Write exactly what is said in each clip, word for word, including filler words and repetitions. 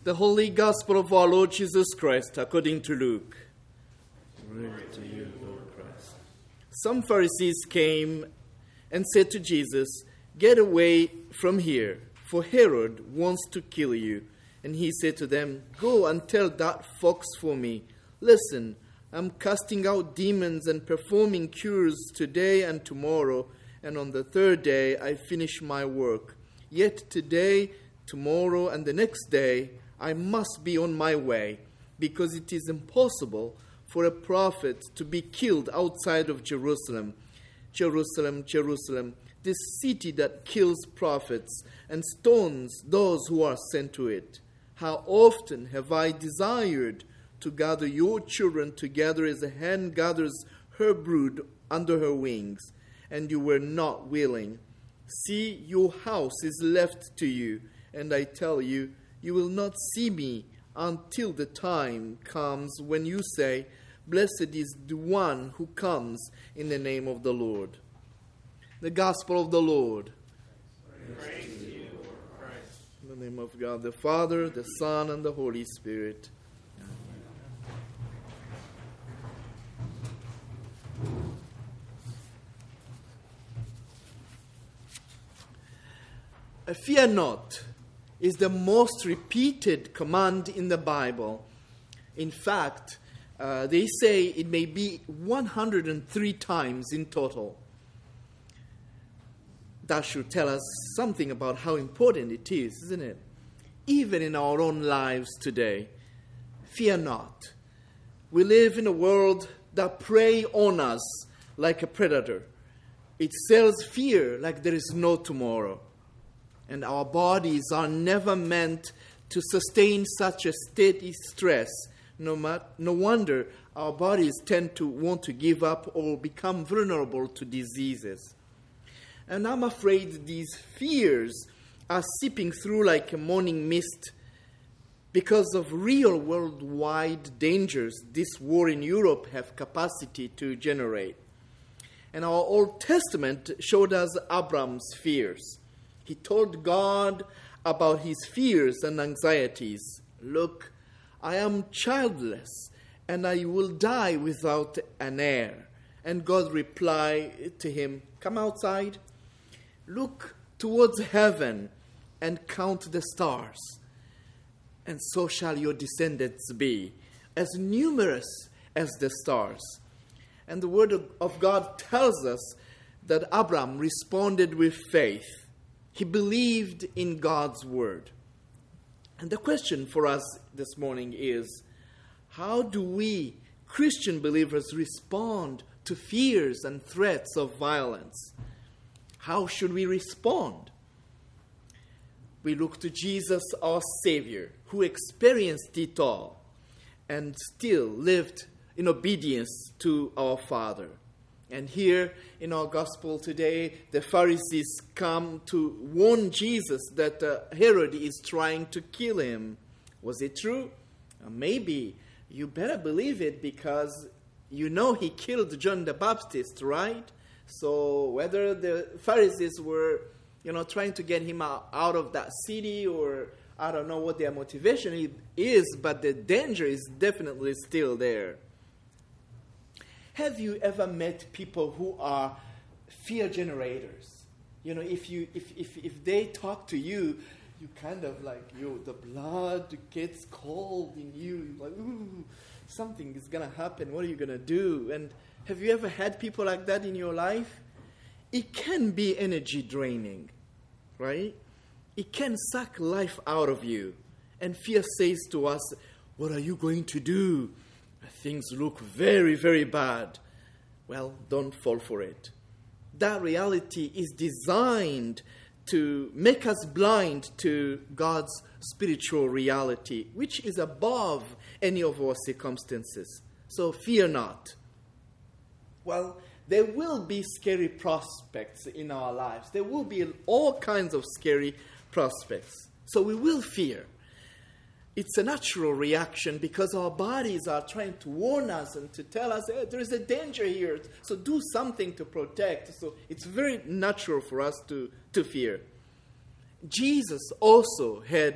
The Holy Gospel of our Lord Jesus Christ according to Luke. Glory to you, Lord Christ. Some Pharisees came and said to Jesus, "Get away from here, for Herod wants to kill you." And he said to them, "Go and tell that fox for me. Listen, I'm casting out demons and performing cures today and tomorrow, and on the third day I finish my work. Yet today, tomorrow, and the next day I must be on my way, because it is impossible for a prophet to be killed outside of Jerusalem. Jerusalem, Jerusalem, this city that kills prophets and stones those who are sent to it. How often have I desired to gather your children together as a hen gathers her brood under her wings, and you were not willing. See, your house is left to you, and I tell you, you will not see me until the time comes when you say, 'Blessed is the one who comes in the name of the Lord.'" The Gospel of the Lord. Praise to you, Lord Christ. In the name of God, the Father, the Son, and the Holy Spirit. Fear not is the most repeated command in the Bible. In fact, uh, they say it may be one hundred three times in total. That should tell us something about how important it is, isn't it? Even in our own lives today, fear not. We live in a world that preys on us like a predator. It sells fear like there is no tomorrow. And our bodies are never meant to sustain such a steady stress. No, ma- no wonder our bodies tend to want to give up or become vulnerable to diseases. And I'm afraid these fears are seeping through like a morning mist because of real worldwide dangers this war in Europe have capacity to generate. And our Old Testament showed us Abram's fears. He told God about his fears and anxieties. "Look, I am childless, and I will die without an heir." And God replied to him, "Come outside, look towards heaven, and count the stars. And so shall your descendants be, as numerous as the stars." And the word of God tells us that Abram responded with faith. He believed in God's word. And the question for us this morning is, how do we, Christian believers, respond to fears and threats of violence? How should we respond? We look to Jesus, our Savior, who experienced it all and still lived in obedience to our Father. And here in our gospel today, the Pharisees come to warn Jesus that uh, Herod is trying to kill him. Was it true? Uh, maybe. You better believe it, because you know he killed John the Baptist, right? So whether the Pharisees were, you know, trying to get him out, out of that city, or I don't know what their motivation is, but the danger is definitely still there. Have you ever met people who are fear generators? You know, if you if if, if they talk to you, you kind of like, you the blood gets cold in you. You're like, ooh, something is going to happen. What are you going to do? And have you ever had people like that in your life? It can be energy draining, right? It can suck life out of you. And fear says to us, what are you going to do? Things look very, very bad. Well, don't fall for it. That reality is designed to make us blind to God's spiritual reality, which is above any of our circumstances. So fear not. Well, there will be scary prospects in our lives. There will be all kinds of scary prospects. So we will fear. It's a natural reaction because our bodies are trying to warn us and to tell us, hey, there is a danger here. So do something to protect. So it's very natural for us to, to fear. Jesus also had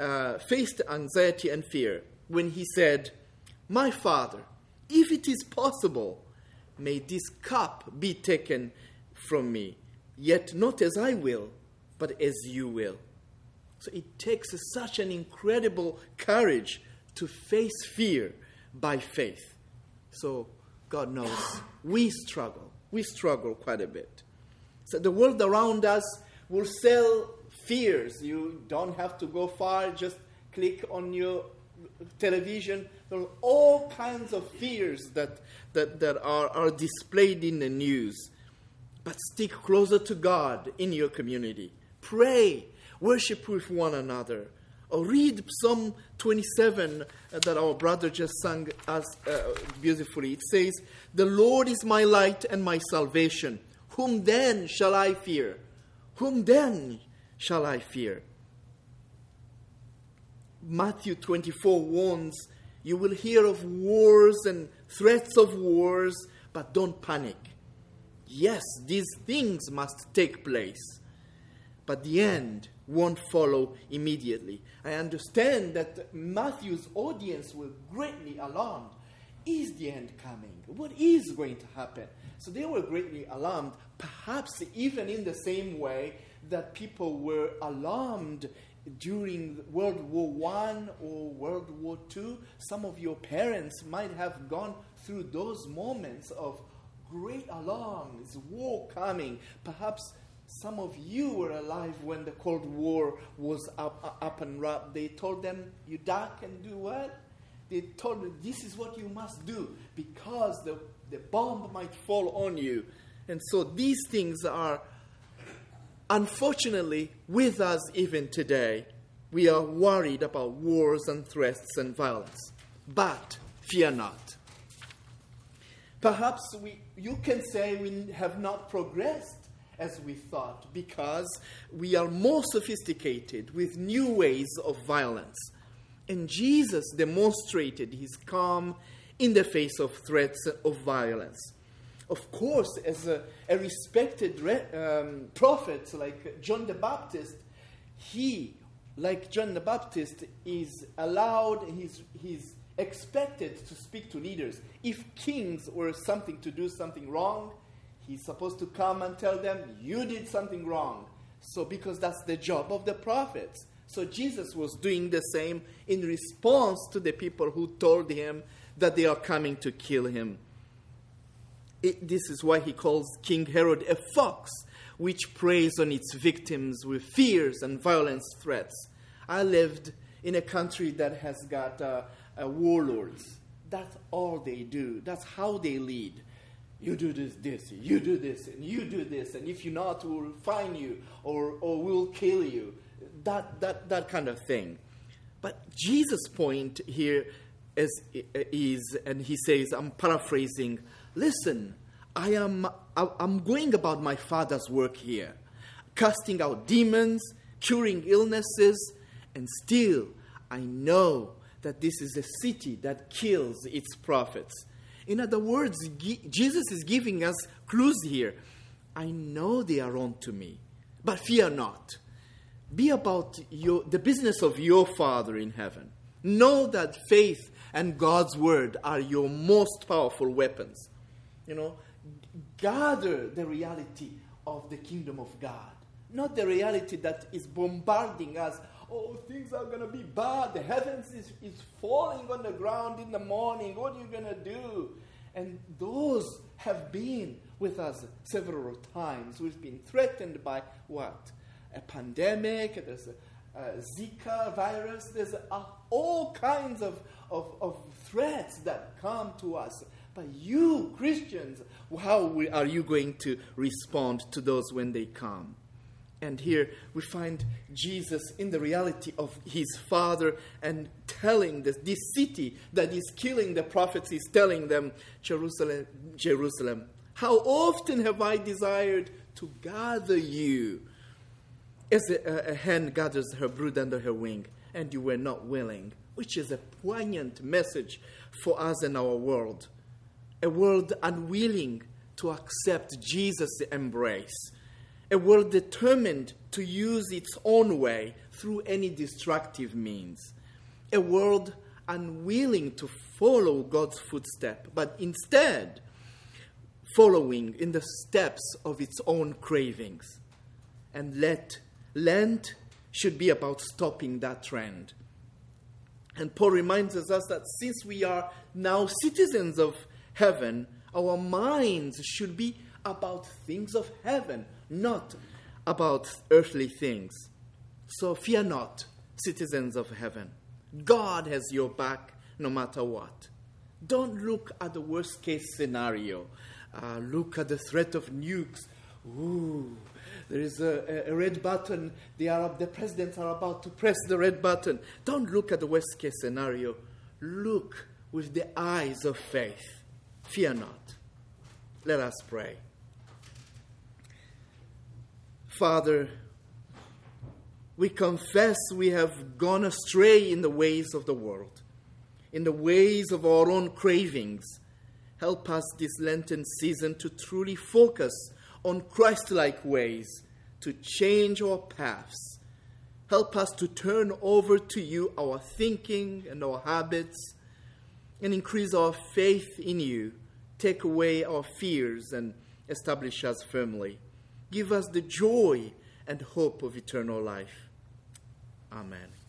uh, faced anxiety and fear when he said, "My Father, if it is possible, may this cup be taken from me, yet not as I will, but as you will." So it takes such an incredible courage to face fear by faith. So God knows we struggle. We struggle quite a bit. So the world around us will sell fears. You don't have to go far. Just click on your television. There are all kinds of fears that, that, that are, are displayed in the news. But stick closer to God in your community. Pray. Worship with one another. Or read Psalm twenty-seven uh, that our brother just sang us uh, beautifully. It says, "The Lord is my light and my salvation. Whom then shall I fear? Whom then shall I fear?" Matthew twenty-four warns, "You will hear of wars and threats of wars, but don't panic. Yes, these things must take place, but the end won't follow immediately." I understand that Matthew's audience were greatly alarmed. Is the end coming? What is going to happen? So they were greatly alarmed, perhaps even in the same way that people were alarmed during World War One or World War Two. Some of your parents might have gone through those moments of great alarm. Is war coming? Perhaps some of you were alive when the Cold War was up, up and up. They told them, you duck and do what? They told them, this is what you must do because the, the bomb might fall on you. And so these things are, unfortunately, with us even today. We are worried about wars and threats and violence. But fear not. Perhaps we, you can say we have not progressed as we thought, because we are more sophisticated with new ways of violence. And Jesus demonstrated his calm in the face of threats of violence. Of course, as a, a respected re, um, prophet like John the Baptist, he, like John the Baptist, is allowed, he's, he's expected to speak to leaders. If kings were something to do something wrong, he's supposed to come and tell them, you did something wrong. So because that's the job of the prophets. So Jesus was doing the same in response to the people who told him that they are coming to kill him. It, this is why he calls King Herod a fox, which preys on its victims with fears and violence threats. I lived in a country that has got uh, uh, warlords. That's all they do. That's how they lead. You do this, this, you do this, and you do this, and if you're not, we'll fine you, or, or we'll kill you. That, that, that kind of thing. But Jesus' point here is, is, and he says, I'm paraphrasing, listen, I am, I'm going about my Father's work here, casting out demons, curing illnesses, and still I know that this is a city that kills its prophets. In other words, Jesus is giving us clues here. I know they are on to me, but fear not. Be about your, the business of your Father in heaven. Know that faith and God's word are your most powerful weapons. You know, gather the reality of the kingdom of God, not the reality that is bombarding us. Oh, things are going to be bad. The heavens is, is falling on the ground in the morning. What are you going to do? And those have been with us several times. We've been threatened by what? A pandemic. There's a, a Zika virus. There's a, all kinds of, of, of threats that come to us. But you, Christians, how we, are you going to respond to those when they come? And here we find Jesus in the reality of his Father and telling this, this city that is killing the prophets, he's telling them, Jerusalem, Jerusalem, how often have I desired to gather you as a, a hen gathers her brood under her wing, and you were not willing, which is a poignant message for us in our world, a world unwilling to accept Jesus' embrace. A world determined to use its own way through any destructive means. A world unwilling to follow God's footstep, but instead following in the steps of its own cravings. And let Lent should be about stopping that trend. And Paul reminds us that since we are now citizens of heaven, our minds should be about things of heaven, not about earthly things. So fear not, citizens of heaven. God has your back no matter what. Don't look at the worst case scenario. Uh, look at the threat of nukes. Ooh, there is a, a red button. The Arab, the presidents are about to press the red button. Don't look at the worst case scenario. Look with the eyes of faith. Fear not. Let us pray. Father, we confess we have gone astray in the ways of the world, in the ways of our own cravings. Help us this Lenten season to truly focus on Christ-like ways, to change our paths. Help us to turn over to you our thinking and our habits, and increase our faith in you. Take away our fears and establish us firmly. Give us the joy and hope of eternal life. Amen.